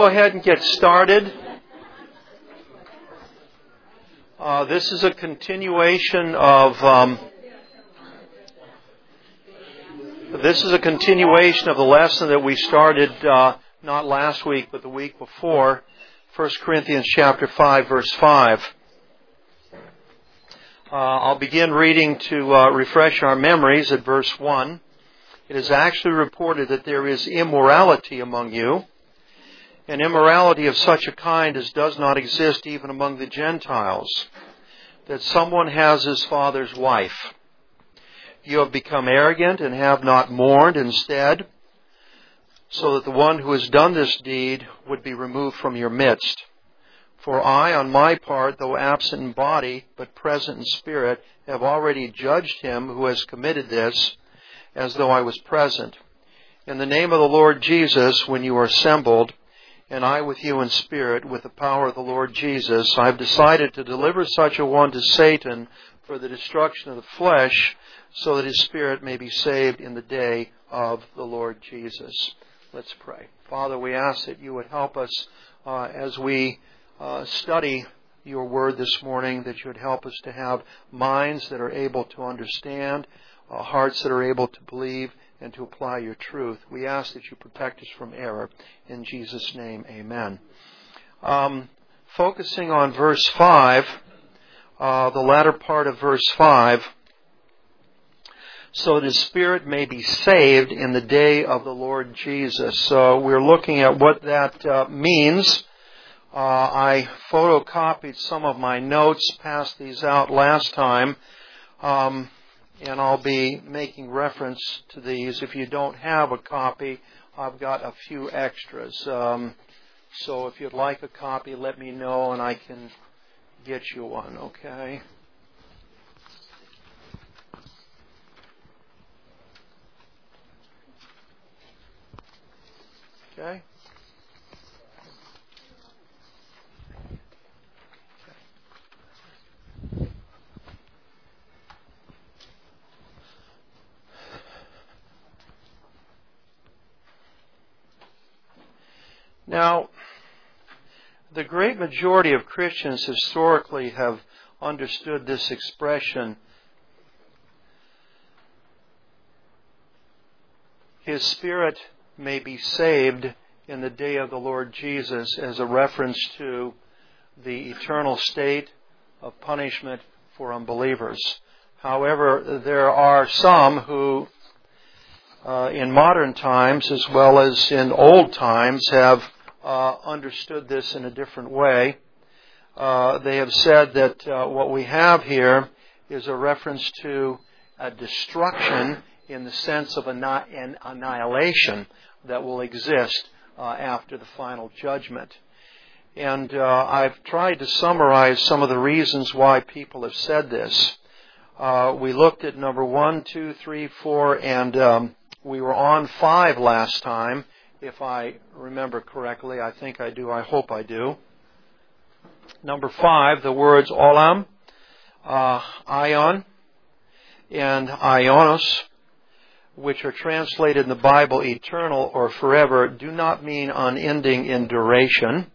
ahead and get started. This is a continuation of the lesson that we started not last week but the week before, 1 Corinthians chapter 5, verse 5. I'll begin reading to refresh our memories at verse 1. It is actually reported that there is immorality among you, an immorality of such a kind as does not exist even among the Gentiles, that someone has his father's wife. You have become arrogant and have not mourned instead, so that the one who has done this deed would be removed from your midst. For I, on my part, though absent in body, but present in spirit, have already judged him who has committed this, as though I was present. In the name of the Lord Jesus, when you are assembled, and I with you in spirit, with the power of the Lord Jesus, I have decided to deliver such a one to Satan for the destruction of the flesh, so that his spirit may be saved in the day of the Lord Jesus. Let's pray. Father, we ask that you would help us as we study your word this morning, that you would help us to have minds that are able to understand, hearts that are able to believe, and to apply your truth. We ask that you protect us from error. In Jesus' name, amen. Focusing on verse 5, the latter part of verse 5, so that his spirit may be saved in the day of the Lord Jesus. So we're looking at what that means. I photocopied some of my notes, passed these out last time, and I'll be making reference to these. If you don't have a copy, I've got a few extras. So if you'd like a copy, let me know and I can get you one, okay? Okay? Now, the great majority of Christians historically have understood this expression, his spirit may be saved in the day of the Lord Jesus, as a reference to the eternal state of punishment for unbelievers. However, there are some who, in modern times as well as in old times, have understood this in a different way. They have said that what we have here is a reference to a destruction in the sense of an annihilation that will exist after the final judgment. And I've tried to summarize some of the reasons why people have said this. We looked at number 1, 2, 3, 4, and we were on 5 last time, if I remember correctly. I think I do. I hope I do. Number 5, the words olam, ion, and ionos, which are translated in the Bible eternal or forever, do not mean unending in duration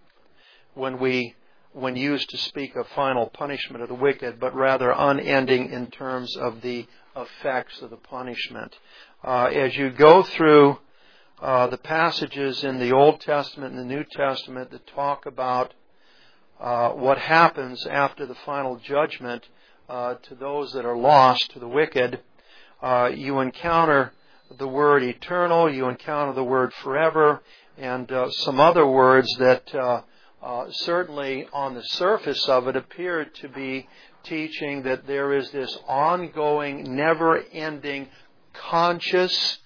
when used to speak of final punishment of the wicked, but rather unending in terms of the effects of the punishment. As you go through the passages in the Old Testament and the New Testament that talk about what happens after the final judgment to those that are lost, to the wicked, you encounter the word eternal, you encounter the word forever, and some other words that certainly on the surface of it appear to be teaching that there is this ongoing, never-ending, conscious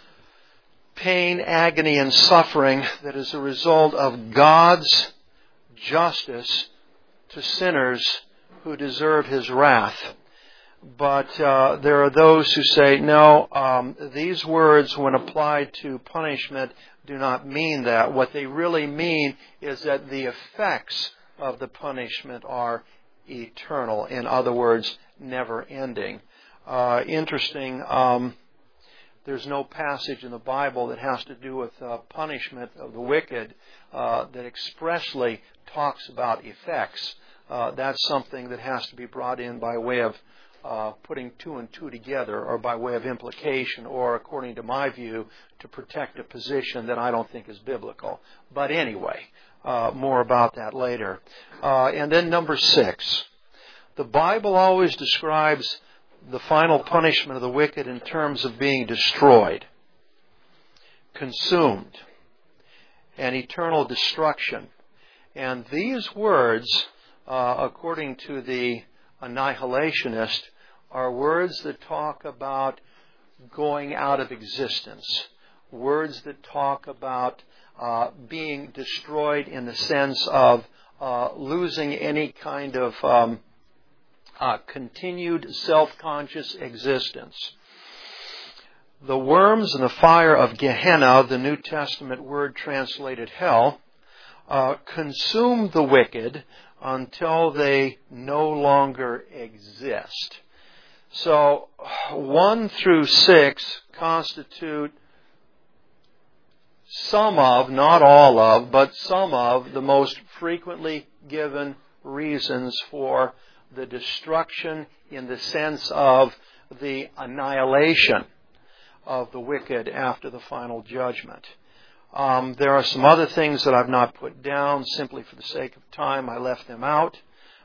pain, agony, and suffering that is a result of God's justice to sinners who deserve His wrath. But there are those who say, no, these words, when applied to punishment, do not mean that. What they really mean is that the effects of the punishment are eternal. In other words, never ending. Interesting. there's no passage in the Bible that has to do with punishment of the wicked that expressly talks about effects. That's something that has to be brought in by way of putting two and two together, or by way of implication, or according to my view, to protect a position that I don't think is biblical. But anyway, more about that later. And then number 6. The Bible always describes the final punishment of the wicked in terms of being destroyed, consumed, and eternal destruction. And these words, according to the annihilationist, are words that talk about going out of existence. Words that talk about being destroyed in the sense of losing any kind of continued self-conscious existence. The worms and the fire of Gehenna, the New Testament word translated hell, consume the wicked until they no longer exist. So 1 through 6 constitute some of, not all of, but some of the most frequently given reasons for the destruction in the sense of the annihilation of the wicked after the final judgment. There are some other things that I've not put down simply for the sake of time. I left them out.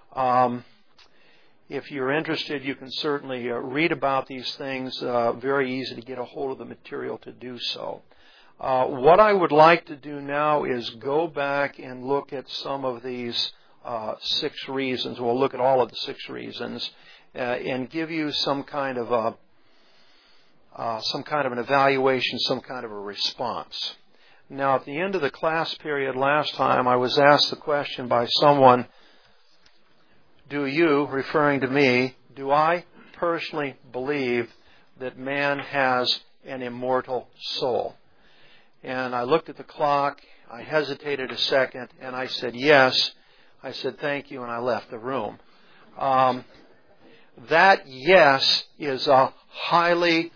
If you're interested, you can certainly read about these things. Very easy to get a hold of the material to do so. What I would like to do now is go back and look at some of these 6 reasons. We'll look at all of the 6 reasons and give you some kind of an evaluation, some kind of a response. Now, at the end of the class period last time, I was asked the question by someone, do you, referring to me, do I personally believe that man has an immortal soul? And I looked at the clock, I hesitated a second, and I said yes. I said thank you, and I left the room. That yes is a highly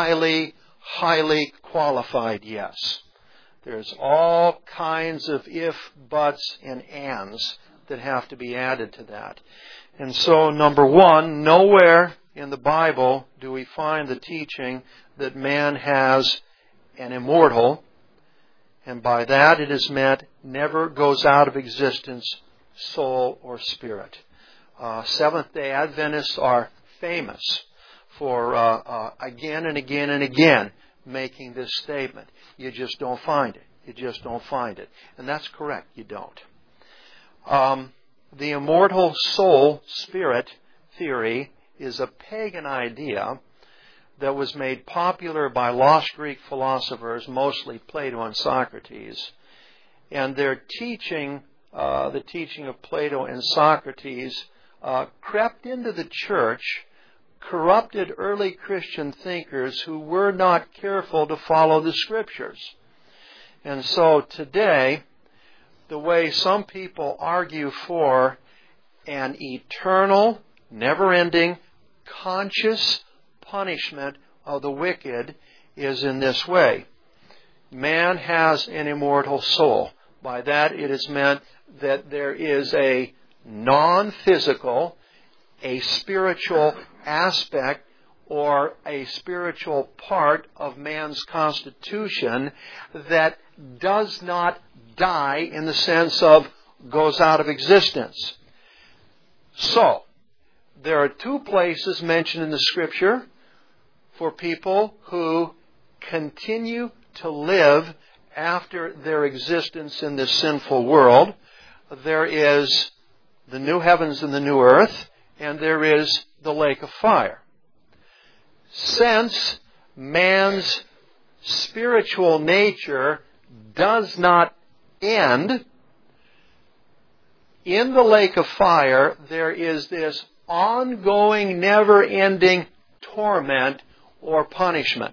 qualified yes. There's all kinds of if, buts, and ands that have to be added to that. And so, number 1, nowhere in the Bible do we find the teaching that man has an immortal, and by that it is meant never goes out of existence, soul or spirit. Seventh-day Adventists are famous for again and again and again making this statement. You just don't find it. You just don't find it. And that's correct. You don't. The immortal soul spirit theory is a pagan idea that was made popular by lost Greek philosophers, mostly Plato and Socrates. And their teaching, the teaching of Plato and Socrates, crept into the church, corrupted early Christian thinkers who were not careful to follow the Scriptures. And so today, the way some people argue for an eternal, never-ending, conscious punishment of the wicked is in this way. Man has an immortal soul. By that it is meant that there is a non-physical, a spiritual aspect or a spiritual part of man's constitution that does not die in the sense of goes out of existence. So, there are 2 places mentioned in the Scripture for people who continue to live after their existence in this sinful world. There is the new heavens and the new earth, and there is the lake of fire. Since man's spiritual nature does not end, in the lake of fire there is this ongoing, never-ending torment or punishment.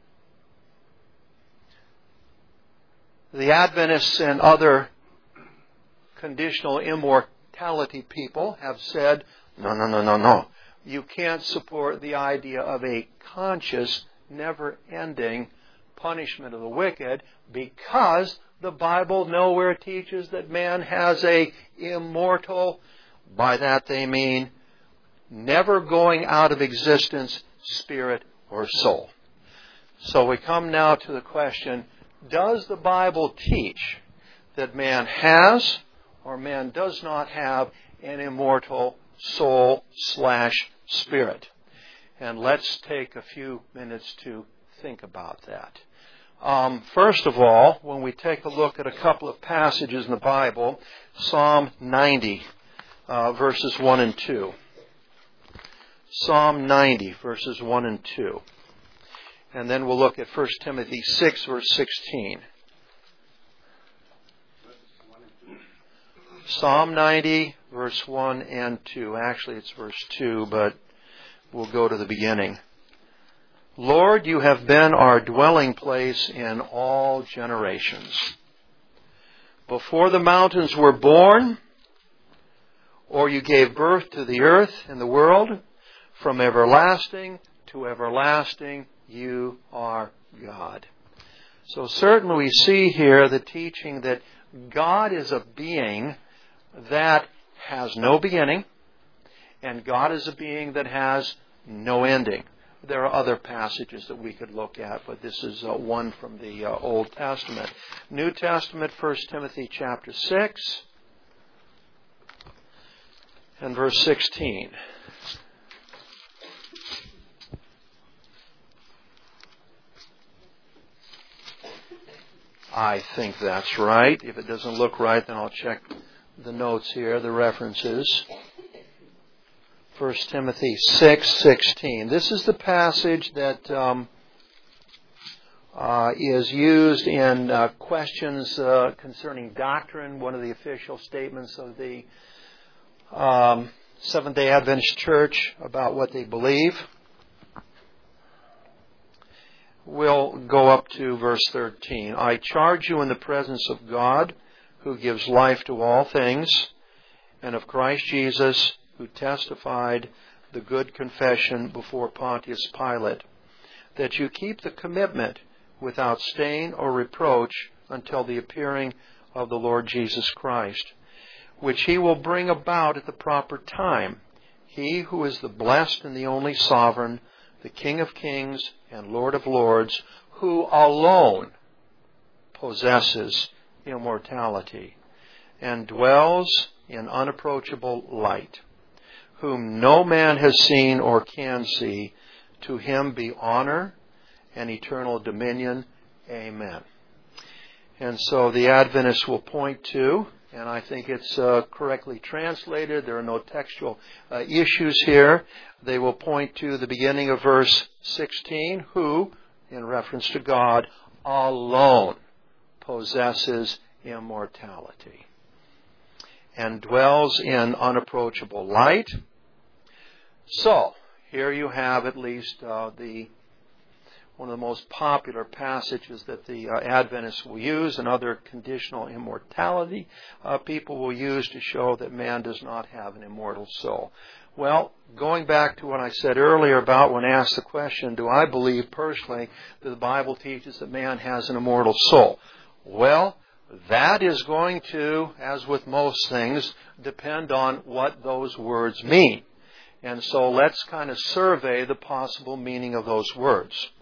The Adventists and other conditional immortality people have said, no. You can't support the idea of a conscious, never-ending punishment of the wicked, because the Bible nowhere teaches that man has a immortal, by that they mean never going out of existence, spirit or soul. So we come now to the question, does the Bible teach that man has or man does not have an immortal soul/spirit? And let's take a few minutes to think about that. First of all, when we take a look at a couple of passages in the Bible, Psalm 90, verses 1 and 2. Psalm 90, verses 1 and 2. And then we'll look at 1 Timothy 6, verse 16. Psalm 90, verse 1 and 2. Actually, it's verse 2, but we'll go to the beginning. Lord, you have been our dwelling place in all generations. Before the mountains were born, or you gave birth to the earth and the world, from everlasting to everlasting, you are God. So certainly we see here the teaching that God is a being that has no beginning, and God is a being that has no ending. There are other passages that we could look at, but this is one from the Old Testament. New Testament, 1 Timothy chapter 6 and verse 16. I think that's right. If it doesn't look right, then I'll check the notes here, the references. 1 Timothy 6:16. This is the passage that is used in questions concerning doctrine, one of the official statements of the Seventh-day Adventist Church about what they believe. We'll go up to verse 13. I charge you in the presence of God, who gives life to all things, and of Christ Jesus, who testified the good confession before Pontius Pilate, that you keep the commitment without stain or reproach until the appearing of the Lord Jesus Christ, which he will bring about at the proper time. He who is the blessed and the only sovereign, the King of kings and Lord of lords, who alone possesses immortality and dwells in unapproachable light, whom no man has seen or can see, to him be honor and eternal dominion. Amen. And so the Adventists will point to, and I think it's correctly translated, there are no textual issues here, they will point to the beginning of verse 16, who, in reference to God, alone possesses immortality and dwells in unapproachable light. So, here you have at least one of the most popular passages that the Adventists will use, and other conditional immortality people will use to show that man does not have an immortal soul. Well, going back to what I said earlier about when asked the question, do I believe personally that the Bible teaches that man has an immortal soul? Well, that is going to, as with most things, depend on what those words mean. And so let's kind of survey the possible meaning of those words.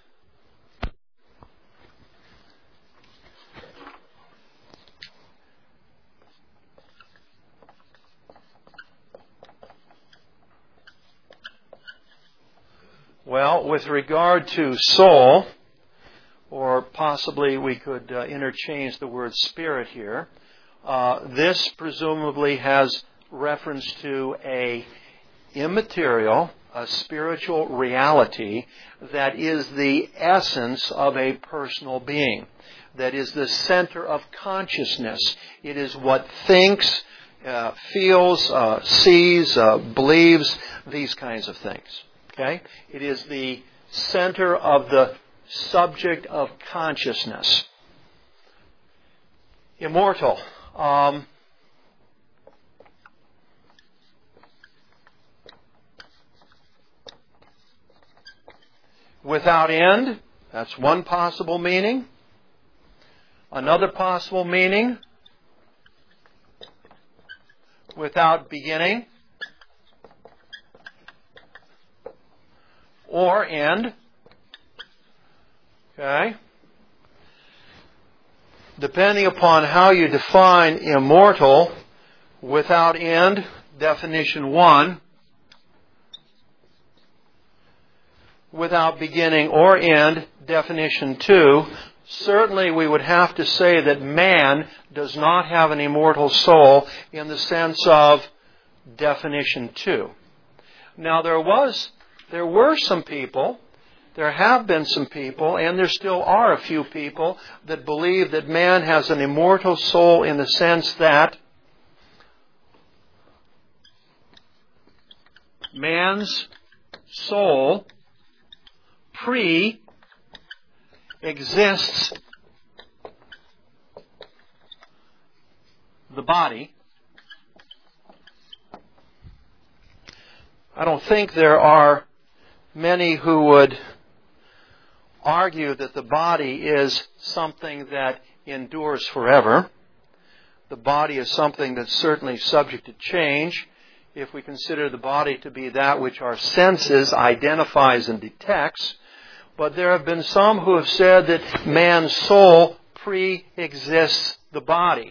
Well, with regard to soul, or possibly we could interchange the word spirit here, this presumably has reference to a immaterial, a spiritual reality that is the essence of a personal being, that is the center of consciousness. It is what thinks, feels, sees, believes, these kinds of things. Okay? It is the center of the subject of consciousness. Immortal. Without end, that's one possible meaning. Another possible meaning, without beginning or end. Okay? Depending upon how you define immortal, without end, definition 1. Without beginning or end, definition 2. Certainly we would have to say that man does not have an immortal soul in the sense of definition 2. Now there were some people, there have been some people, and there still are a few people that believe that man has an immortal soul in the sense that man's soul pre-exists the body. I don't think there are many who would argue that the body is something that endures forever. The body is something that's certainly subject to change if we consider the body to be that which our senses identifies and detects. But there have been some who have said that man's soul pre-exists the body.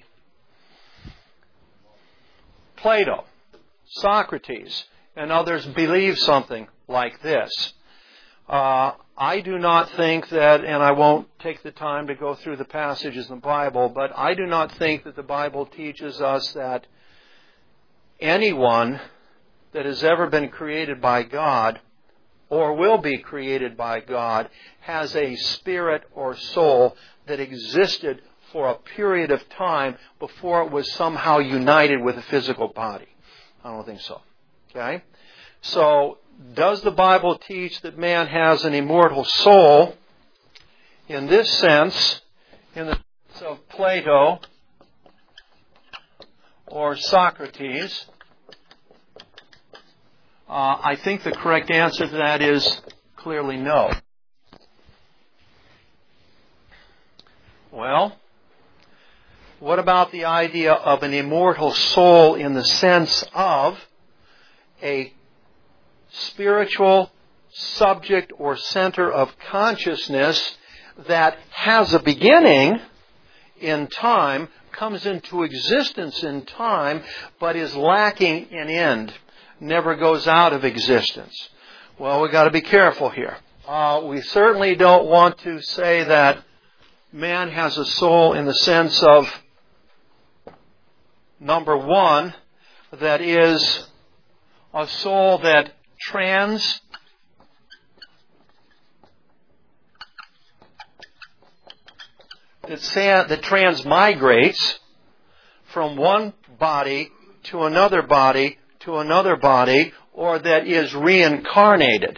Plato, Socrates, and others believe something like this. I do not think that, and I won't take the time to go through the passages in the Bible, but I do not think that the Bible teaches us that anyone that has ever been created by God or will be created by God has a spirit or soul that existed for a period of time before it was somehow united with a physical body. I don't think so. Okay? So, does the Bible teach that man has an immortal soul? In this sense, in the sense of Plato or Socrates, I think the correct answer to that is clearly no. Well, what about the idea of an immortal soul in the sense of a spiritual subject or center of consciousness that has a beginning in time, comes into existence in time, but is lacking in end, never goes out of existence? Well, we've got to be careful here. We certainly don't want to say that man has a soul in the sense of, number one, that is a soul that transmigrates from one body to another body to another body, or that is reincarnated.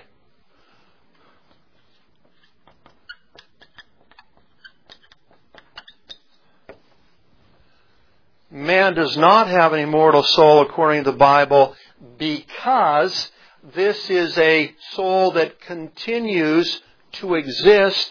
Man does not have an immortal soul according to the Bible because this is a soul that continues to exist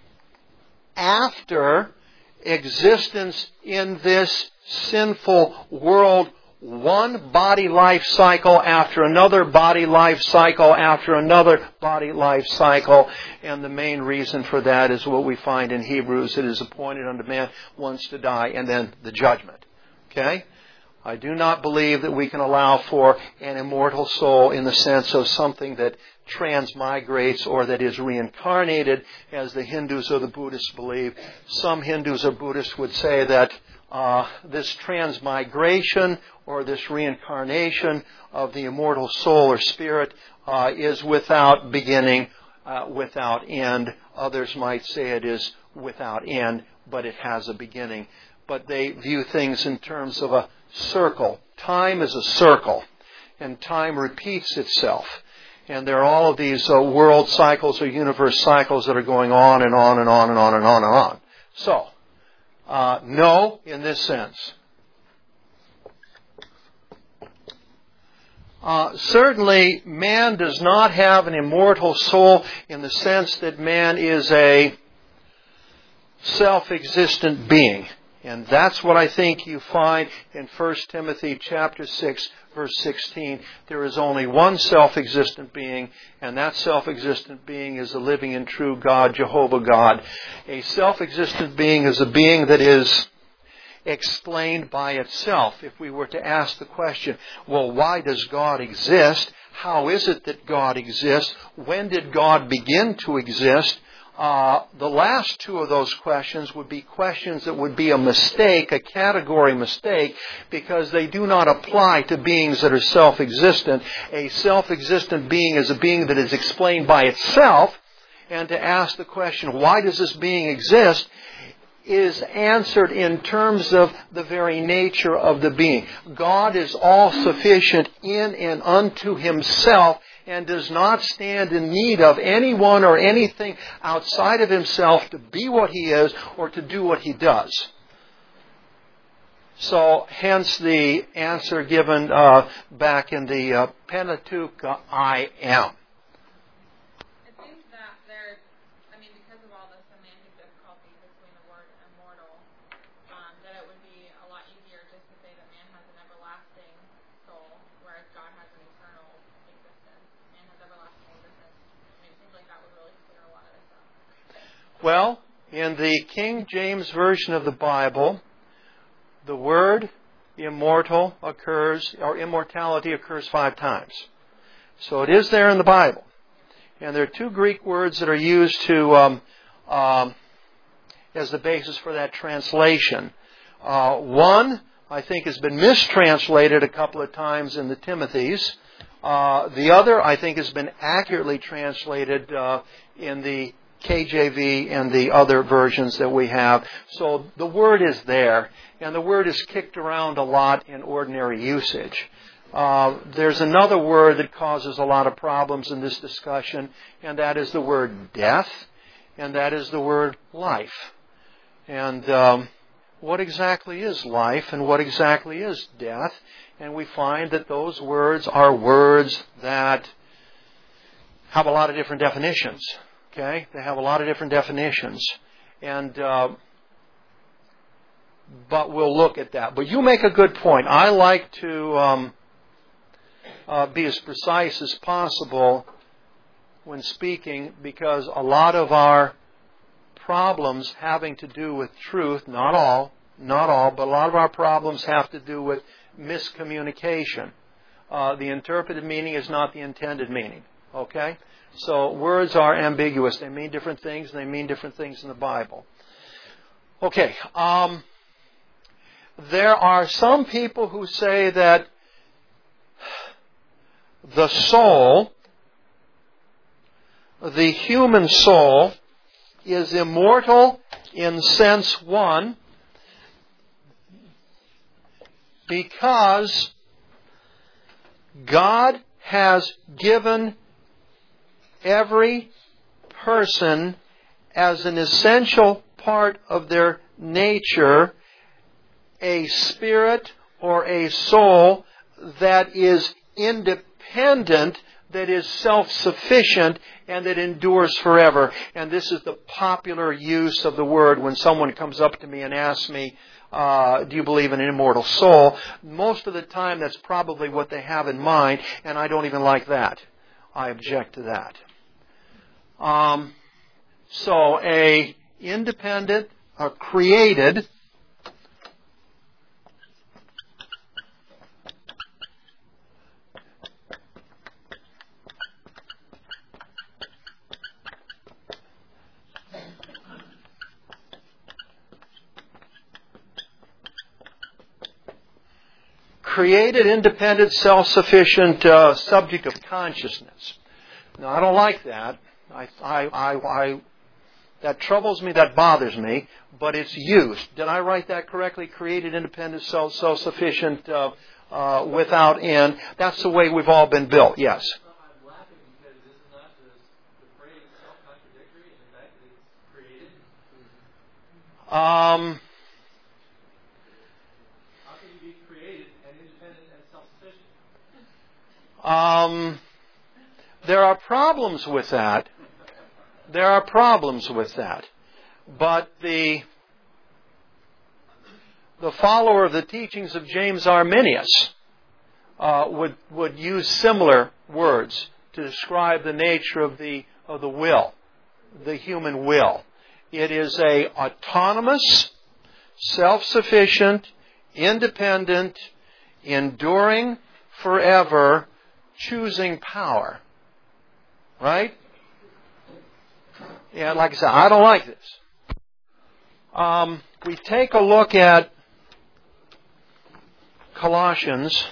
after existence in this sinful world, one body life cycle after another body life cycle after another body life cycle. And the main reason for that is what we find in Hebrews. It is appointed unto man once to die, and then the judgment. Okay? I do not believe that we can allow for an immortal soul in the sense of something that transmigrates or that is reincarnated, as the Hindus or the Buddhists believe. Some Hindus or Buddhists would say that this transmigration or this reincarnation of the immortal soul or spirit is without beginning, without end. Others might say it is without end, but it has a beginning. But they view things in terms of a circle. Time is a circle, and time repeats itself. And there are all of these world cycles or universe cycles that are going on and on and on and on and on and on. So, no, in this sense. Certainly, man does not have an immortal soul in the sense that man is a self-existent being. And that's what I think you find in 1 Timothy chapter 6, verse 16. There is only one self-existent being, and that self-existent being is the living and true God, Jehovah God. A self-existent being is a being that is explained by itself. If we were to ask the question, well, why does God exist? How is it that God exists? When did God begin to exist? The last two of those questions would be questions that would be a mistake, a category mistake, because they do not apply to beings that are self-existent. A self-existent being is a being that is explained by itself, and to ask the question, why does this being exist, is answered in terms of the very nature of the being. God is all-sufficient in and unto Himself, and does not stand in need of anyone or anything outside of Himself to be what He is or to do what He does. So, hence the answer given back in the Pentateuch, I am. Well, in the King James Version of the Bible, the word immortal occurs, or immortality occurs 5 times. So it is there in the Bible. And there are 2 Greek words that are used to as the basis for that translation. One, I think, has been mistranslated a couple of times in the Timothys. The other, I think, has been accurately translated in the KJV and the other versions that we have. So the word is there, and the word is kicked around a lot in ordinary usage. There's another word that causes a lot of problems in this discussion, and that is the word death, and that is the word life. And what exactly is life, and what exactly is death? And we find that those words are words that have a lot of different definitions. Okay, they have a lot of different definitions, and but we'll look at that. But you make a good point. I like to be as precise as possible when speaking, because a lot of our problems having to do with truth, not all, but a lot of our problems have to do with miscommunication. The interpreted meaning is not the intended meaning. Okay? So words are ambiguous. They mean different things, and they mean different things in the Bible. Okay. There are some people who say that the soul, the human soul, is immortal in sense 1 because God has given every person as an essential part of their nature a spirit or a soul that is independent, that is self-sufficient, and that endures forever. And this is the popular use of the word when someone comes up to me and asks me, do you believe in an immortal soul? Most of the time that's probably what they have in mind, and I don't even like that. I object to that. So a independent, a created, independent, self-sufficient subject of consciousness. Now, I don't like that. That troubles me, that bothers me, but it's used. Did I write that correctly? Created, independent, self-sufficient, without end. That's the way we've all been built, yes. I'm laughing because isn't that the phrase self-contradictory in the fact that it's created? How can you be created and independent and self-sufficient? There are problems with that. But the follower of the teachings of James Arminius would use similar words to describe the nature of the will, the human will. It is a autonomous, self-sufficient, independent, enduring forever, choosing power. Right? Yeah, like I said, I don't like this. We take a look at Colossians.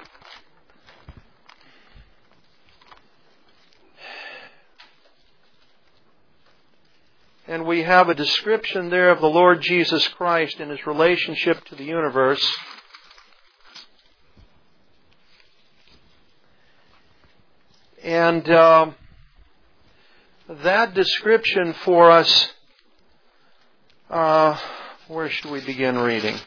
And we have a description there of the Lord Jesus Christ and His relationship to the universe. And that description for us, where should we begin reading?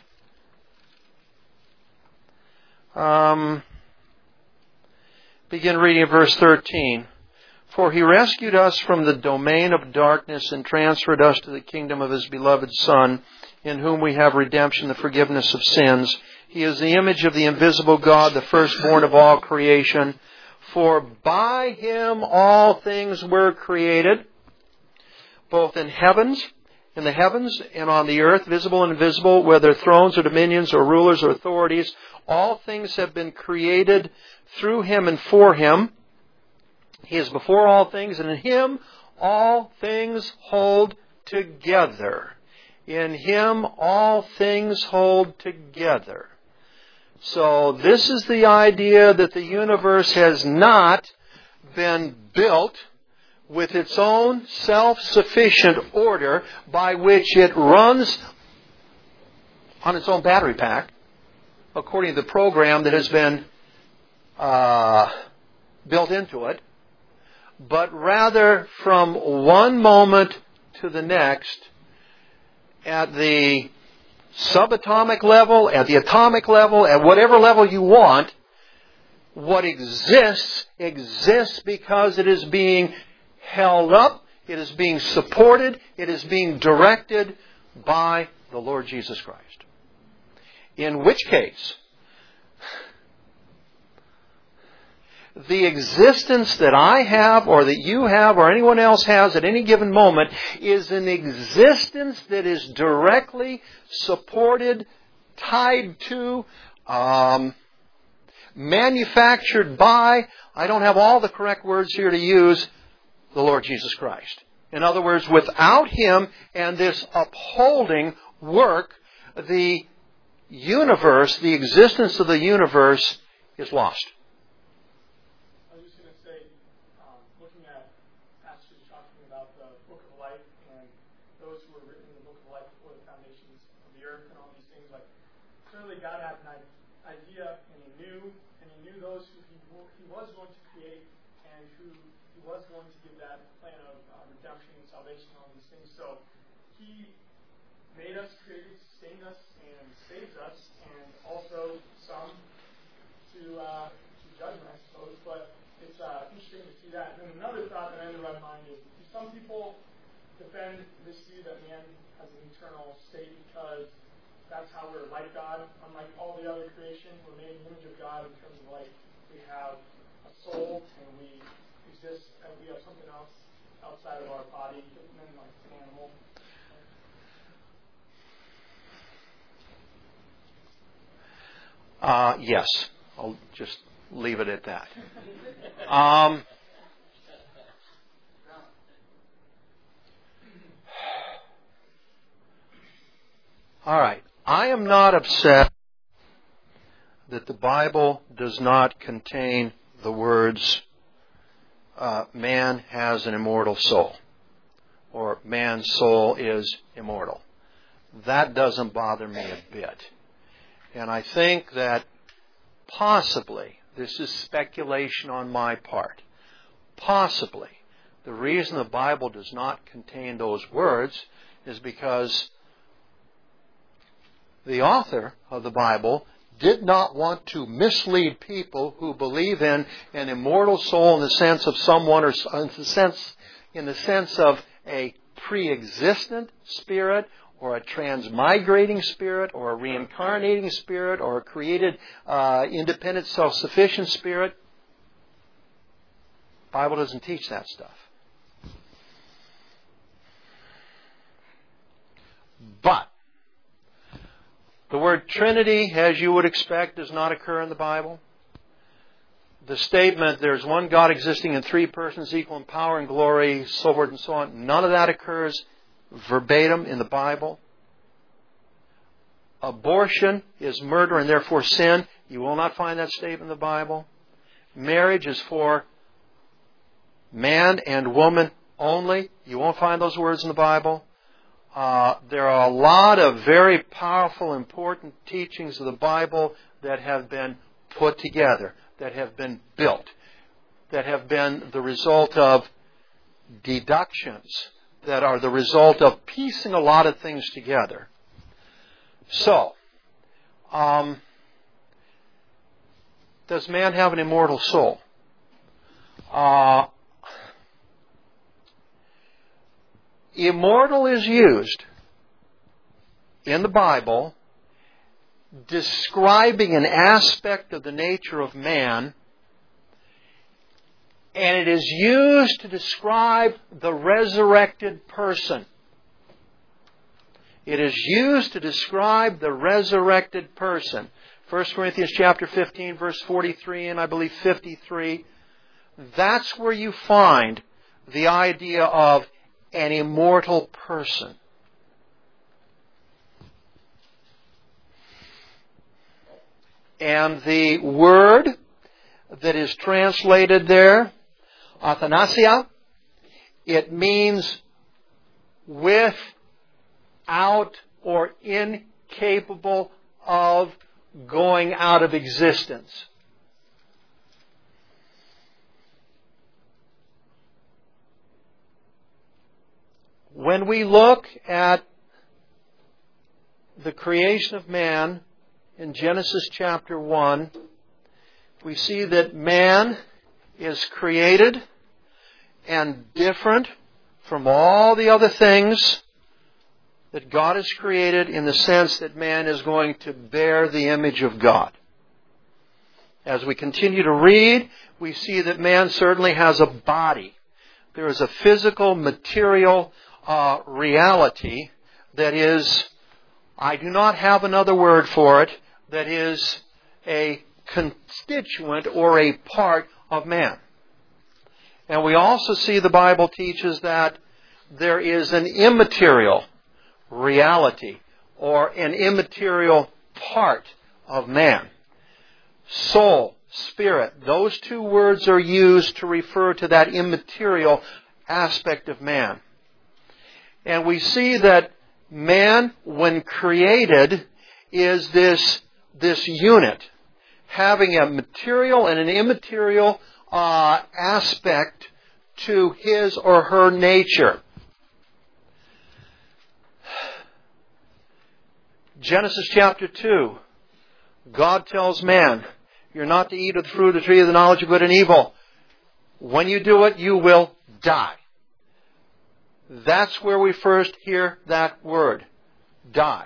Begin reading at verse 13. For He rescued us from the domain of darkness and transferred us to the kingdom of His beloved Son, in whom we have redemption, the forgiveness of sins. He is the image of the invisible God, the firstborn of all creation. For by Him all things were created, both in the heavens and on the earth, visible and invisible, whether thrones or dominions or rulers or authorities. All things have been created through Him and for Him. He is before all things, and in Him all things hold together. In Him all things hold together. So this is the idea that the universe has not been built with its own self-sufficient order by which it runs on its own battery pack, according to the program that has been built into it, but rather from one moment to the next, at the subatomic level, at the atomic level, at whatever level you want, what exists because it is being held up, it is being supported, it is being directed by the Lord Jesus Christ. In which case, the existence that I have or that you have or anyone else has at any given moment is an existence that is directly supported, tied to, manufactured by, I don't have all the correct words here to use, the Lord Jesus Christ. In other words, without Him and this upholding work, the universe, the existence of the universe is lost. God had an idea, and He knew those who He was going to create, and who He was going to give that plan of redemption and salvation and all these things. So He made us, created, sustained us, and saved us, and also some to judgment, I suppose. But it's interesting to see that. And another thought that entered my mind is some people defend this view that man has an eternal state because that's how we're like God. Unlike all the other creation, we're made in the image of God in terms of like we have a soul and we exist and we have something else outside of our body, different than like an animal. Yes. I'll just leave it at that. All right. I am not upset that the Bible does not contain the words, man has an immortal soul, or man's soul is immortal. That doesn't bother me a bit. And I think that possibly, this is speculation on my part, possibly the reason the Bible does not contain those words is because the author of the Bible did not want to mislead people who believe in an immortal soul in the sense of someone, or in the sense of a pre-existent spirit, or a transmigrating spirit, or a reincarnating spirit, or a created, independent, self-sufficient spirit. The Bible doesn't teach that stuff. But the word Trinity, as you would expect, does not occur in the Bible. The statement, there's one God existing in three persons, equal in power and glory, so forth and so on, none of that occurs verbatim in the Bible. Abortion is murder and therefore sin. You will not find that statement in the Bible. Marriage is for man and woman only. You won't find those words in the Bible. There are a lot of very powerful, important teachings of the Bible that have been put together, that have been built, that have been the result of deductions, that are the result of piecing a lot of things together. So, does man have an immortal soul? Immortal is used in the Bible describing an aspect of the nature of man, and it is used to describe the resurrected person. It is used to describe the resurrected person. 1 Corinthians chapter 15, verse 43 and I believe 53. That's where you find the idea of an immortal person. And the word that is translated there, athanasia, it means without or incapable of going out of existence. When we look at the creation of man in Genesis chapter 1, we see that man is created and different from all the other things that God has created, in the sense that man is going to bear the image of God. As we continue to read, we see that man certainly has a body. There is a physical, material reality that is, I do not have another word for it, that is a constituent or a part of man. And we also see the Bible teaches that there is an immaterial reality or an immaterial part of man. Soul, spirit, those two words are used to refer to that immaterial aspect of man. And we see that man, when created, is this unit, having a material and an immaterial aspect to his or her nature. Genesis chapter 2, God tells man, you're not to eat of the fruit of the tree of the knowledge of good and evil. When you do it, you will die. That's where we first hear that word, die.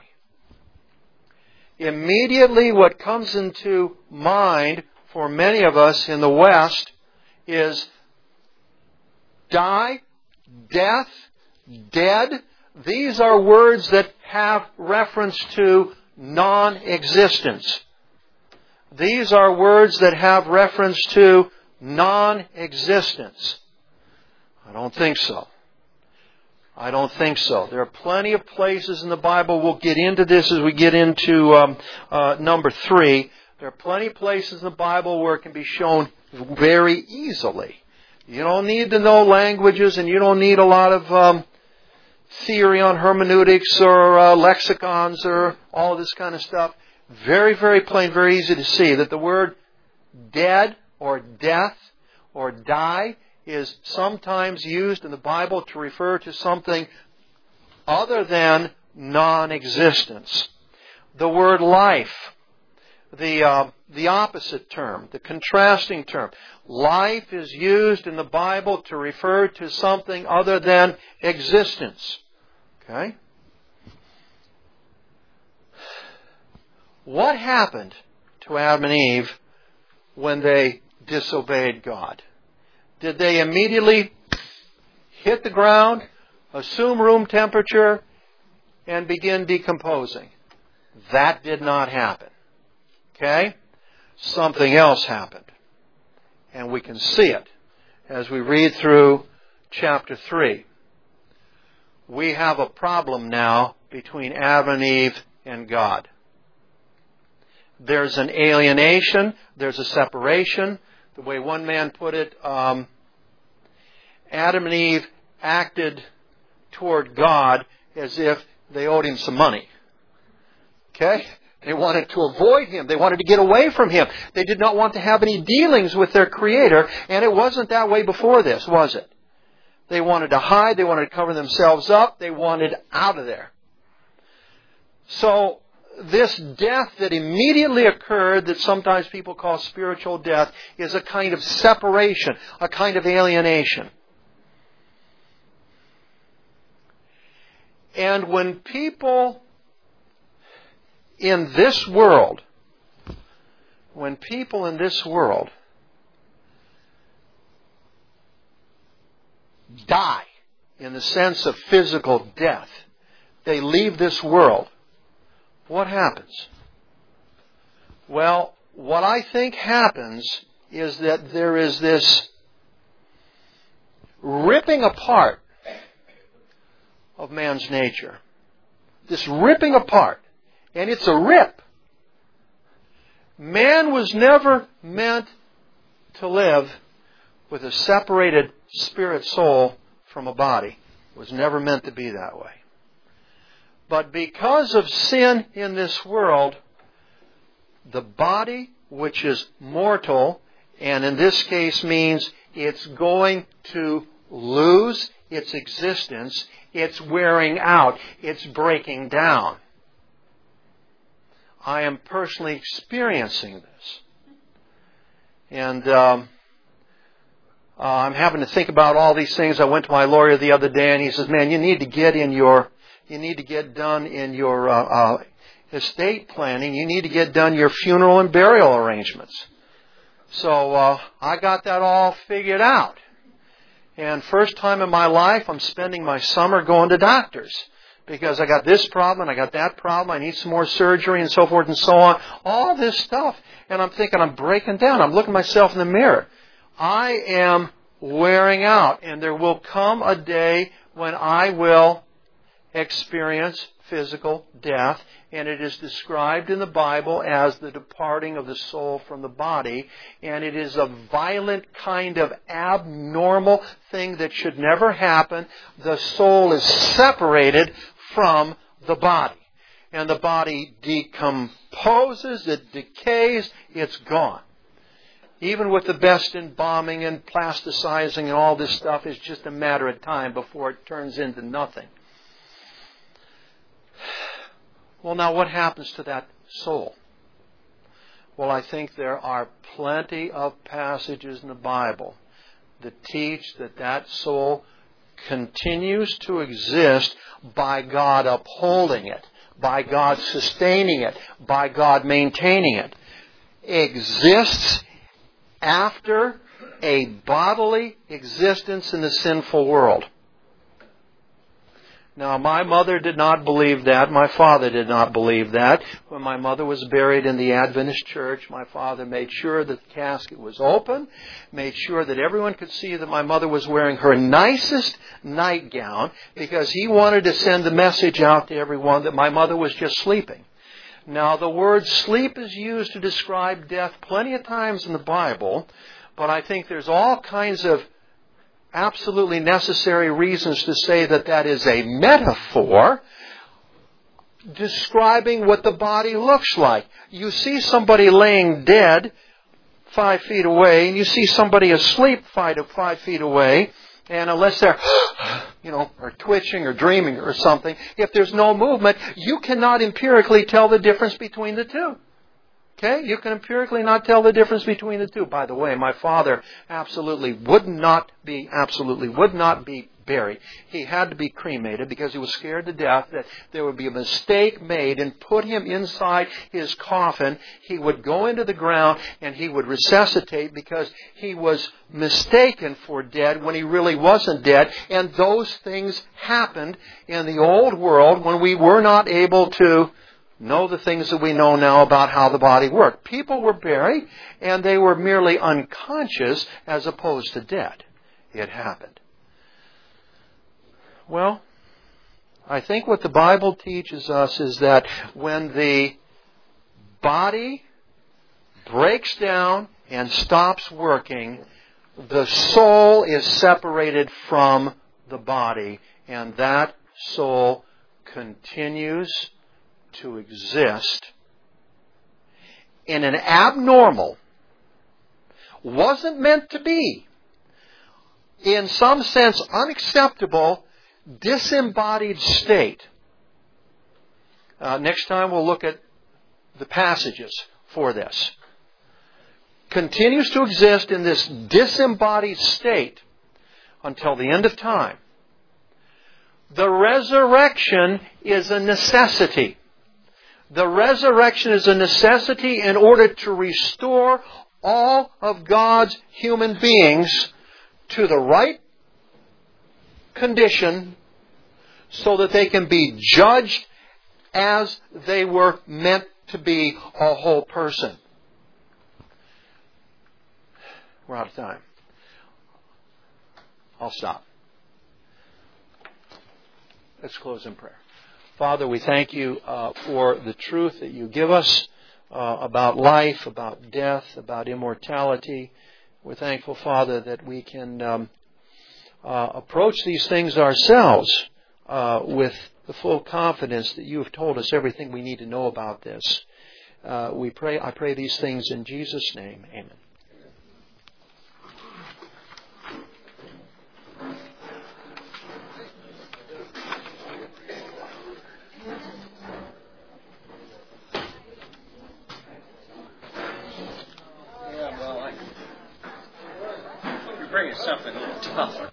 Immediately what comes into mind for many of us in the West is die, death, dead. These are words that have reference to non-existence. These are words that have reference to non-existence. I don't think so. I don't think so. There are plenty of places in the Bible, we'll get into this as we get into number 3. There are plenty of places in the Bible where it can be shown very easily. You don't need to know languages, and you don't need a lot of theory on hermeneutics or lexicons or all of this kind of stuff. Very, very plain, very easy to see that the word dead or death or die is sometimes used in the Bible to refer to something other than non-existence. The word life, the opposite term, the contrasting term. Life is used in the Bible to refer to something other than existence. Okay? What happened to Adam and Eve when they disobeyed God? Did they immediately hit the ground, assume room temperature, and begin decomposing? That did not happen. Okay? Something else happened. And we can see it as we read through chapter 3. We have a problem now between Adam and Eve and God. There's an alienation. There's a separation. The way one man put it, Adam and Eve acted toward God as if they owed Him some money. Okay? They wanted to avoid Him. They wanted to get away from Him. They did not want to have any dealings with their Creator. And it wasn't that way before this, was it? They wanted to hide. They wanted to cover themselves up. They wanted out of there. So this death that immediately occurred, that sometimes people call spiritual death, is a kind of separation, a kind of alienation. And when people in this world, die in the sense of physical death, they leave this world, what happens? Well, what I think happens is that there is this ripping apart of man's nature. This ripping apart. And it's a rip. Man was never meant to live with a separated spirit soul from a body. It was never meant to be that way. But because of sin in this world, the body, which is mortal, and in this case means it's going to lose its existence, it's wearing out, it's breaking down. I am personally experiencing this. And I'm having to think about all these things. I went to my lawyer the other day and he says, man, you need to get done in your estate planning. You need to get done your funeral and burial arrangements. So I got that all figured out. And first time in my life, I'm spending my summer going to doctors. Because I got this problem, I got that problem, I need some more surgery and so forth and so on. All this stuff. And I'm thinking I'm breaking down. I'm looking at myself in the mirror. I am wearing out. And there will come a day when I will experience physical death. And it is described in the Bible as the departing of the soul from the body. And it is a violent kind of abnormal thing that should never happen. The soul is separated from the body. And the body decomposes, it decays, it's gone. Even with the best embalming and plasticizing and all this stuff, it's just a matter of time before it turns into nothing. Well, now what happens to that soul? Well, I think there are plenty of passages in the Bible that teach that that soul continues to exist by God upholding it, by God sustaining it, by God maintaining it. Exists after a bodily existence in the sinful world. Now, my mother did not believe that. My father did not believe that. When my mother was buried in the Adventist church, my father made sure that the casket was open, made sure that everyone could see that my mother was wearing her nicest nightgown, because he wanted to send the message out to everyone that my mother was just sleeping. Now, the word sleep is used to describe death plenty of times in the Bible, but I think there's all kinds of absolutely necessary reasons to say that that is a metaphor describing what the body looks like. You see somebody laying dead 5 feet away, and you see somebody asleep 5 feet away, and unless they're, or twitching or dreaming or something, if there's no movement, you cannot empirically tell the difference between the two. Okay? You can empirically not tell the difference between the two. By the way, my father absolutely would not be buried. He had to be cremated because he was scared to death that there would be a mistake made and put him inside his coffin. He would go into the ground and he would resuscitate because he was mistaken for dead when he really wasn't dead. And those things happened in the old world when we were not able to know the things that we know now about how the body worked. People were buried and they were merely unconscious as opposed to dead. It happened. Well, I think what the Bible teaches us is that when the body breaks down and stops working, the soul is separated from the body, and that soul continues to exist in an abnormal, wasn't meant to be, in some sense unacceptable, disembodied state. Next time we'll look at the passages for this. Continues to exist in this disembodied state until the end of time. The resurrection is a necessity. The resurrection is a necessity in order to restore all of God's human beings to the right condition so that they can be judged as they were meant to be, a whole person. We're out of time. I'll stop. Let's close in prayer. Father, we thank you for the truth that you give us about life, about death, about immortality. We're thankful, Father, that we can approach these things ourselves with the full confidence that you have told us everything we need to know about this. I pray these things in Jesus' name. Amen. Bring us something a little tougher.